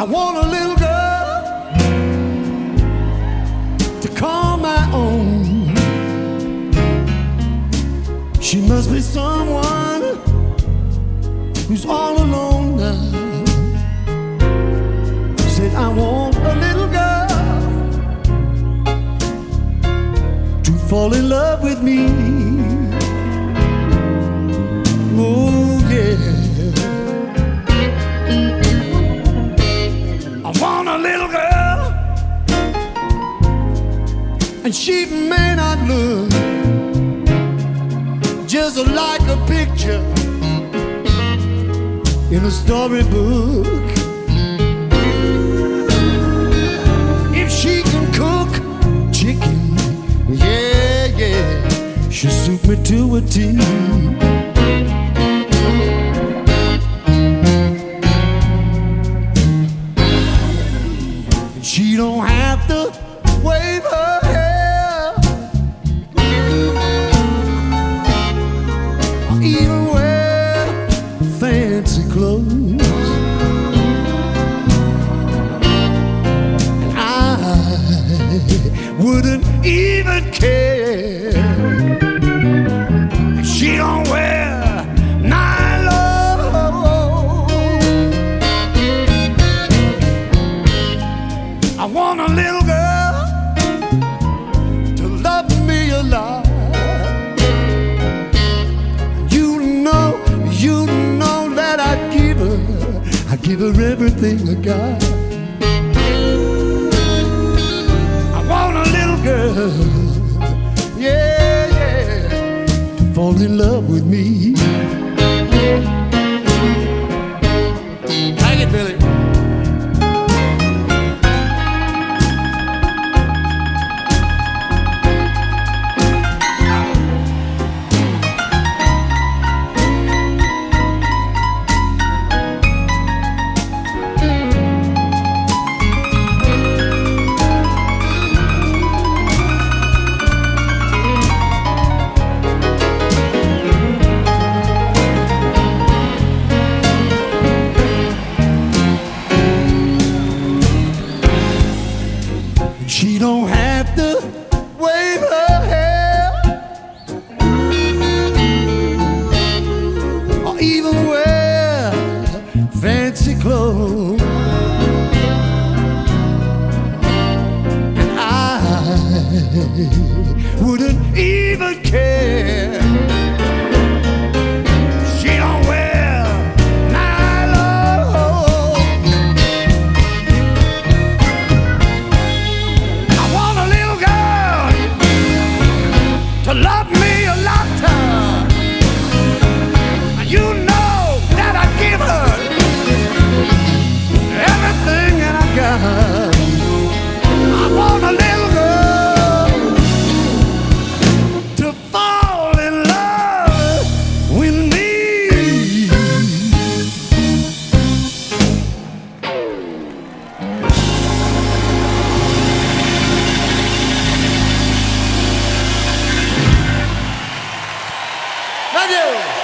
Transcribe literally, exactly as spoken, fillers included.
I want a little girl to call my own. She must be someone who's all alone now. Said I want a little girl to fall in love with me. Oh yeah, I want a little girl, and she may not look just like a picture in a storybook. If she can cook chicken, yeah, yeah, she'll suit me to a T. She don't have to wave her hair or even wear fancy clothes. And I wouldn't even care if she don't wear I want a little girl to love me a lot. You know, you know that I give her, I give her everything I got. I want a little girl, yeah, yeah, to fall in love with me. Take it, Billy. She don't have to wave her hair or even wear fancy clothes. And I wouldn't even care. She don't wear nylon. To love me a lot, you know that I give her everything that I got. I want a little girl to fall in love with me. Thank you.